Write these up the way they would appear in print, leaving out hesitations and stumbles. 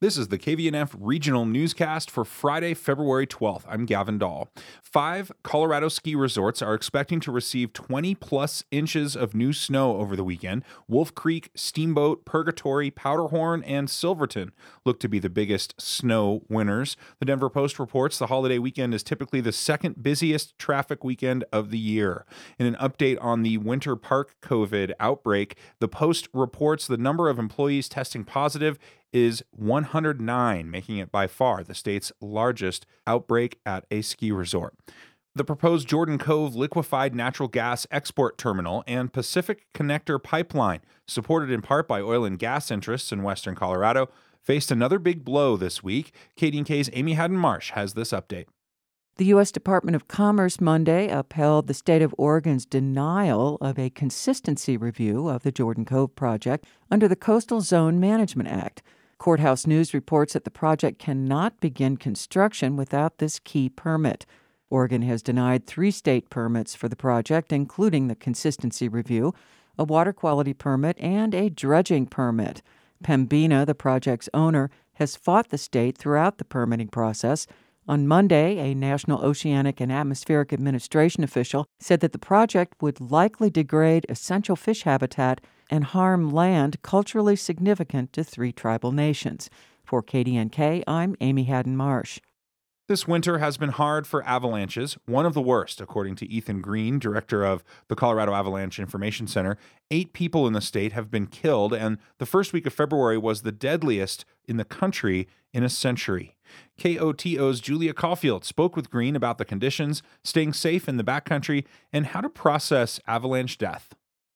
This is the KVNF Regional Newscast for Friday, February 12th. I'm Gavin Dahl. 5 Colorado ski resorts are expecting to receive 20-plus inches of new snow over the weekend. Wolf Creek, Steamboat, Purgatory, Powderhorn, and Silverton look to be the biggest snow winners. The Denver Post reports the holiday weekend is typically the second busiest traffic weekend of the year. In an update on the Winter Park COVID outbreak, the Post reports the number of employees testing positive is 109, making it by far the state's largest outbreak at a ski resort. The proposed Jordan Cove liquefied natural gas export terminal and Pacific Connector pipeline, supported in part by oil and gas interests in western Colorado, faced another big blow this week. KDNK's Amy Haddon-Marsh has this update. The U.S. Department of Commerce Monday upheld the state of Oregon's denial of a consistency review of the Jordan Cove project under the Coastal Zone Management Act. Courthouse News reports that the project cannot begin construction without this key permit. Oregon has denied 3 state permits for the project, including the consistency review, a water quality permit, and a dredging permit. Pembina, the project's owner, has fought the state throughout the permitting process. On Monday, a National Oceanic and Atmospheric Administration official said that the project would likely degrade essential fish habitat and harm land culturally significant to 3 tribal nations. For KDNK, I'm Amy Haddon-Marsh. This winter has been hard for avalanches, one of the worst, according to Ethan Green, director of the Colorado Avalanche Information Center. 8 people in the state have been killed, and the first week of February was the deadliest in the country in a century. KOTO's Julia Caulfield spoke with Green about the conditions, staying safe in the backcountry, and how to process avalanche death.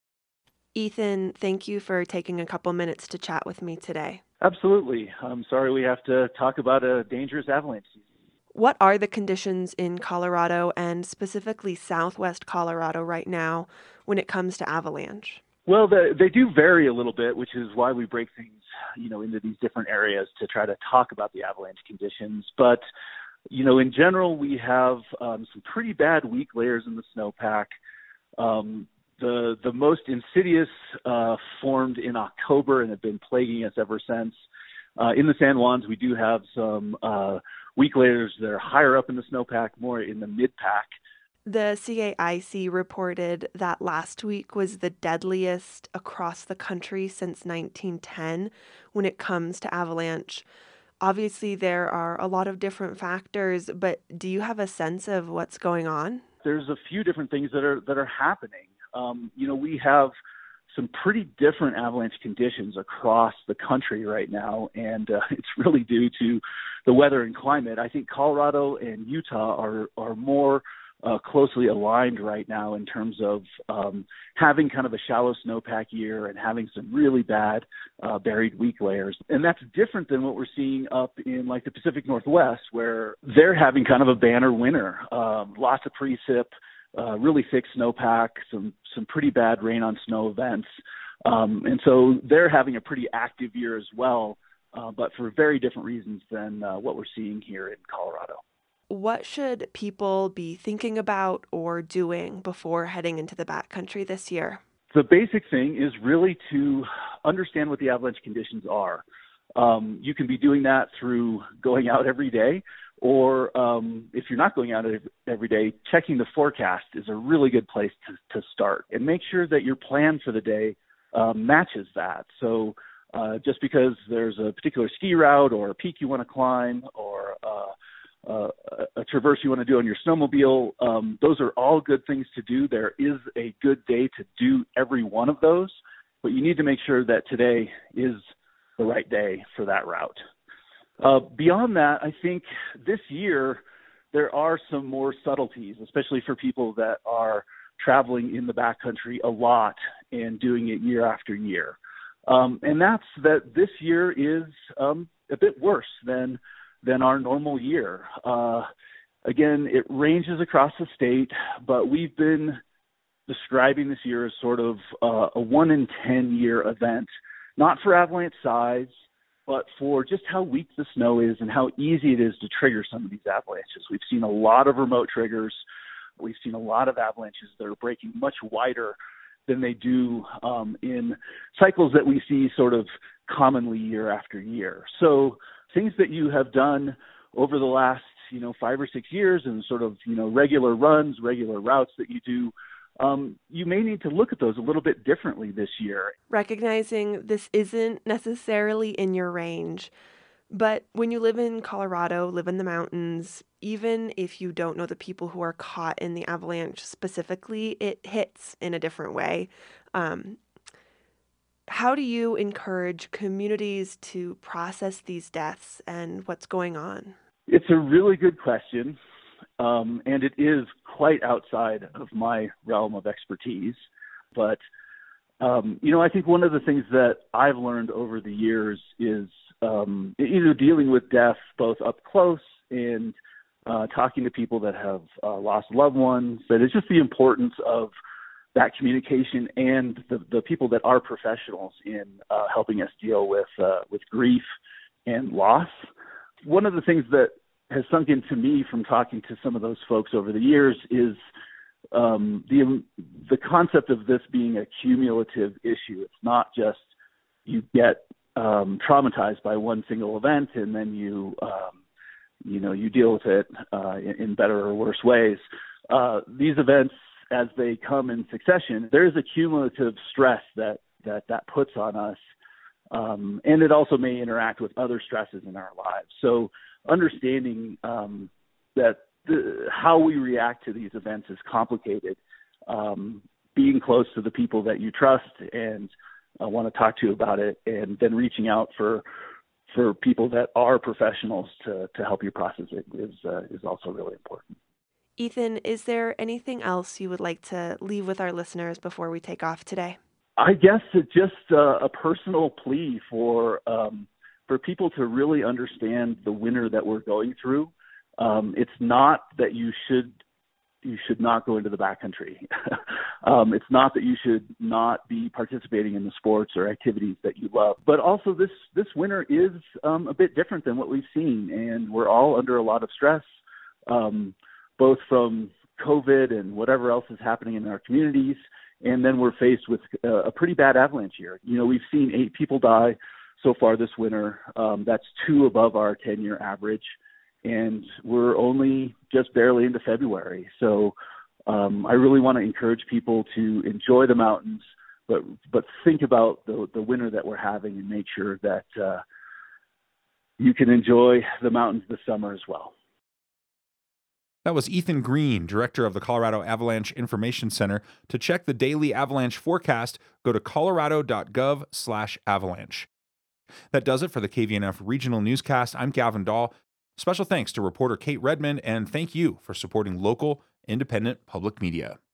Ethan, thank you for taking a couple minutes to chat with me today. Absolutely. I'm sorry we have to talk about a dangerous avalanche season. What are the conditions in Colorado and specifically southwest Colorado right now when it comes to avalanche? Well, they do vary a little bit, which is why we break things, into these different areas to try to talk about the avalanche conditions. But, in general, we have some pretty bad weak layers in the snowpack. The most insidious formed in October and have been plaguing us ever since. In the San Juans, we do have some weak layers that are higher up in the snowpack, more in the mid-pack. The CAIC reported that last week was the deadliest across the country since 1910 when it comes to avalanche. Obviously, there are a lot of different factors, but do you have a sense of what's going on? There's a few different things that are happening. We have some pretty different avalanche conditions across the country right now, and it's really due to the weather and climate. I think Colorado and Utah are more closely aligned right now in terms of having kind of a shallow snowpack year and having some really bad buried weak layers. And that's different than what we're seeing up in like the Pacific Northwest, where they're having kind of a banner winter. Lots of precip, really thick snowpack, some pretty bad rain on snow events. And so they're having a pretty active year as well, but for very different reasons than what we're seeing here in Colorado. What should people be thinking about or doing before heading into the backcountry this year? The basic thing is really to understand what the avalanche conditions are. You can be doing that through going out every day, or if you're not going out every day, checking the forecast is a really good place to start. And make sure that your plan for the day matches that. So just because there's a particular ski route or a peak you want to climb or a traverse you want to do on your snowmobile, those are all good things to do. There is a good day to do every one of those, but you need to make sure that today is the right day for that route. Beyond that, I think this year there are some more subtleties, especially for people that are traveling in the backcountry a lot and doing it year after year. And that's that this year is a bit worse than our normal year. Again, it ranges across the state, but we've been describing this year as sort of a 1 in 10 year event, not for avalanche size, but for just how weak the snow is and how easy it is to trigger some of these avalanches. We've seen a lot of remote triggers. We've seen a lot of avalanches that are breaking much wider than they do in cycles that we see sort of commonly year after year. So things that you have done over the last 5 or 6 years and sort of regular runs, regular routes that you do, you may need to look at those a little bit differently this year. Recognizing this isn't necessarily in your range, but when you live in Colorado, live in the mountains, even if you don't know the people who are caught in the avalanche specifically, it hits in a different way. How do you encourage communities to process these deaths and what's going on? It's a really good question, and it is quite outside of my realm of expertise. But, I think one of the things that I've learned over the years is either dealing with death both up close and talking to people that have lost loved ones, that it's just the importance of that communication and the people that are professionals in helping us deal with grief and loss. One of the things that has sunk into me from talking to some of those folks over the years is the concept of this being a cumulative issue. It's not just you get traumatized by one single event and then you deal with it in better or worse ways. These events, as they come in succession, there is a cumulative stress that puts on us. And it also may interact with other stresses in our lives. So understanding that how we react to these events is complicated. Being close to the people that you trust and want to talk to about it, and then reaching out for people that are professionals to help you process it is also really important. Ethan, is there anything else you would like to leave with our listeners before we take off today? I guess it's just a personal plea for people to really understand the winter that we're going through. It's not that you should not go into the backcountry. It's not that you should not be participating in the sports or activities that you love. But also this winter is a bit different than what we've seen, and we're all under a lot of stress, both from COVID and whatever else is happening in our communities. And then we're faced with a pretty bad avalanche year. We've seen 8 people die so far this winter. That's 2 above our 10-year average. And we're only just barely into February. So I really want to encourage people to enjoy the mountains, but think about the winter that we're having and make sure that you can enjoy the mountains this summer as well. That was Ethan Green, director of the Colorado Avalanche Information Center. To check the daily avalanche forecast, go to colorado.gov/avalanche. That does it for the KVNF Regional Newscast. I'm Gavin Dahl. Special thanks to reporter Kate Redmond, and thank you for supporting local, independent public media.